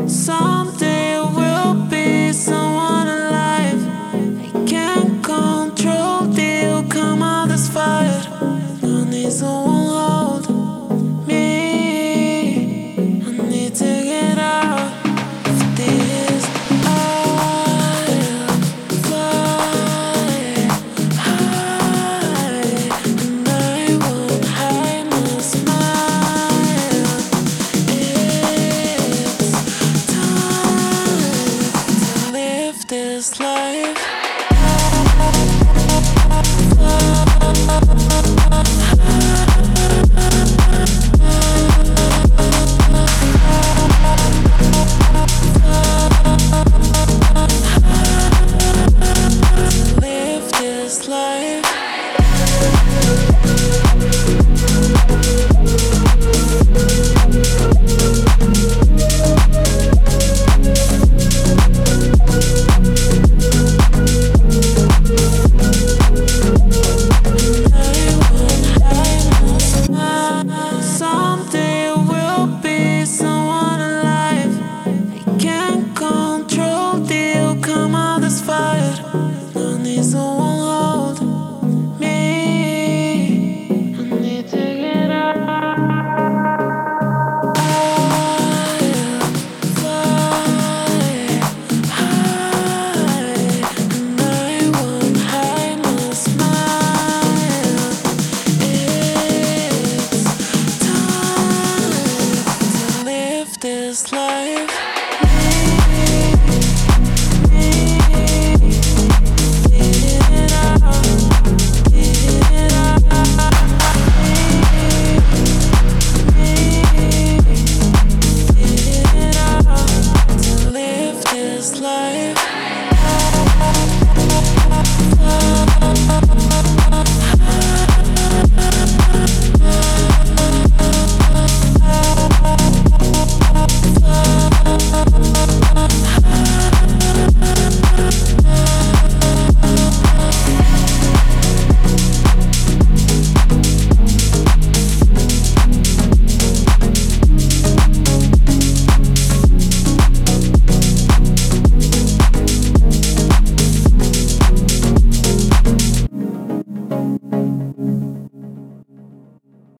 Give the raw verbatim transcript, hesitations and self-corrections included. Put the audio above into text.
Someday we'll be someone alive. I can't control the outcome of this fight. No need someone hold me. I need to get out of this. I'll fly high, and I won't hide my smile. It's time to live this life. Live this life. Someday we'll be someone alive. I can't control the outcome of this fight. No need someone hold me. I need to get out. I'll fly high, and I won't hide my smile. It's time to live this life.